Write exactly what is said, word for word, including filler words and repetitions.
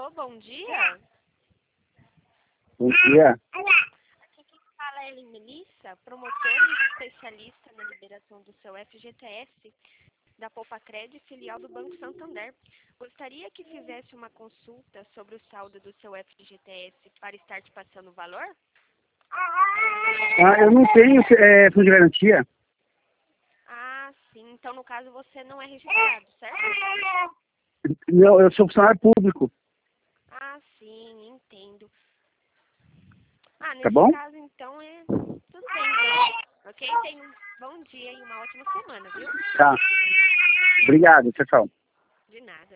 Alô, bom dia. Bom dia. Aqui quem fala é Ellen Melissa, promotora e especialista na liberação do seu F G T S da Poupa-Cred, filial do Banco Santander. Gostaria que fizesse uma consulta sobre o saldo do seu F G T S para estar te passando o valor? Ah, eu não tenho é, fundo de garantia. Ah, sim. Então, no caso, você não é registrado, certo? Não, eu sou funcionário público. Ah, sim, entendo. Ah, Tá nesse bom? caso, então, é tudo bem, então. Ok? Tenha um bom dia e uma ótima semana, viu? Tá. Obrigado. Tchau, tchau. De nada.